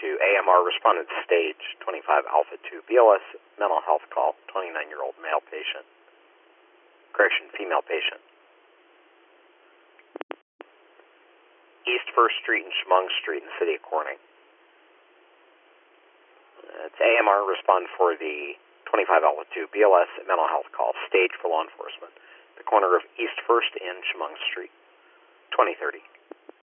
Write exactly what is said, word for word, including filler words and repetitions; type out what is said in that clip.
to A M R responded to stage twenty-five Alpha two B L S mental health call, twenty-nine-year-old male patient. Correction, female patient. East First Street and Chemung Street in the city of Corning. It's A M R respond for the twenty-five Alpha two B L S mental health call, stage for law enforcement. The corner of East First and Chemung Street, twenty thirty.